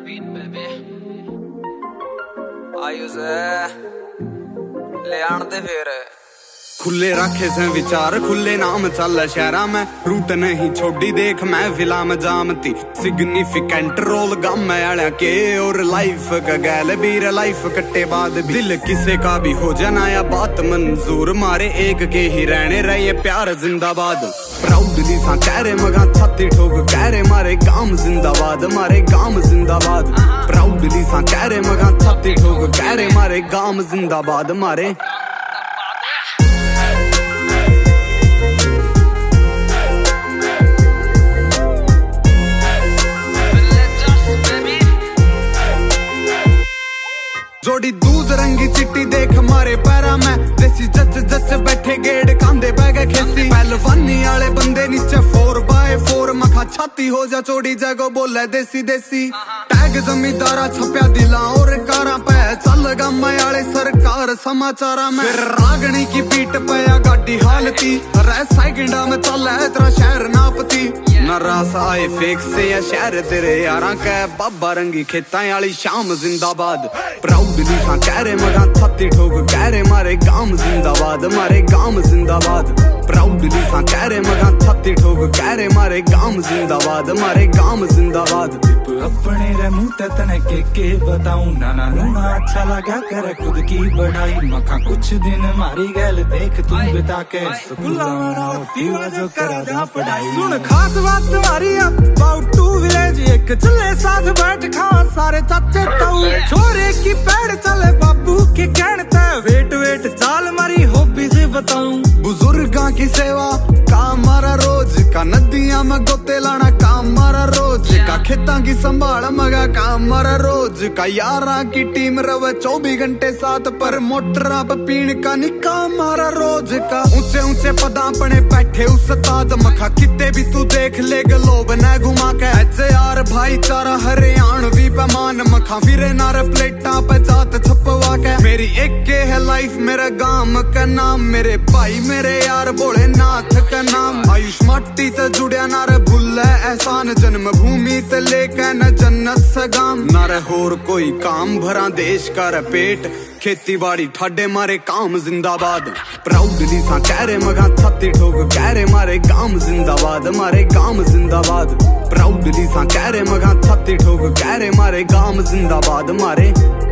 beat, baby. Ayush ले आन दे फिर खुले रखे से विचार खुले नाम चल शहरा में रूट नहीं छोड़ी देख मैं फिल्म जामती सिग्निफिकेंट रोल गम आया के और लाइफ का गैल बीर लाइफ कट्टे बाद दिल किसे का भी हो जाना या बात मंजूर मारे एक के ही रहने रहे प्यार जिंदाबाद प्राउडली सा कह रहे मगा छाती ठोक कह रहे मारे गाम जिंदाबाद मारे गाम जिंदाबाद प्राउडली सा कह रहे मगा छाती ठोक कह रहे मारे गाम जिंदाबाद मारे जोड़ी दूध रंगी चिट्टी देख मारे पैरा में देसी जच जच बैठे गेड़ कांदे बैगे खेती पहलवानी आले बंदे नीचे 4x4 मखा छाती हो जा चोड़ी जगो बोले देसी देसी टैग जमींदारा छपया दिला और कारा पे चल गम आले सरकार समाचारा में रागणी की पीठ पया गाड़ी हालती रह सेकंडा में चल तेरा शहर नापती न रास आए फेक से या शहर तेरे यारा के बाबा रंगी खेतां आली शाम जिंदाबाद प्राउडली सा कह रहे मगा छाती ठोक कह रहे मारे गाम जिंदाबाद मारे गाम जिंदाबाद प्राउडली सा कह रहे मगा छाती ठोक कह रहे मारे गाम जिंदाबाद मारे गाम जिंदाबाद अपने रे मुंह ते तने के बताऊं नाना नूना अच्छा लगा कर खुद की बढ़ाई मखा कुछ दिन मारी गैल देख तू बिता के जो करा पढ़ाई सुन खास बात तुम्हारी अबाउट टू विलेज एक चले साथ बैठ खा सारे चाचे ताऊ छोरे की पैड़ चले बाबू के कहते वेट वेट चाल मारी हॉबी से बताऊं बुजुर्गा की सेवा काम मारा रोज का नदियां में गोते लाना काम मारा रोज का खेता की संभाल मगा काम मारा रोज का यारा की टीम रवे 24 घंटे साथ पर मोटरा पे पीण का निकाम मारा रोज का ऊंचे ऊंचे पदा पने बैठे उस्ताद मखा किते भी तू देख ले ग्लोब न घुमा के ऐसे यार भाईचारा हरियाणवी पैमान मखा फिरे नार प्लेटा पे जात छपवा के मेरी एक के है लाइफ मेरा गांव का नाम मेरे भाई मेरे यार भोलेनाथ का नाम आयुष माटी ते जुड़िया नार भूले एहसान जन्म भूमि ते लेके न जन्नत सगाम नारे होर कोई काम भरा देश का पेट खेती बाड़ी ठाडे मारे काम जिंदाबाद प्राउडली सा कह रहे मगा छाती ठोक कह रहे मारे गाम जिंदाबाद मारे गाम जिंदाबाद प्राउडली सा कह रहे मगा छाती ठोक कह रहे मारे गाम जिंदाबाद मारे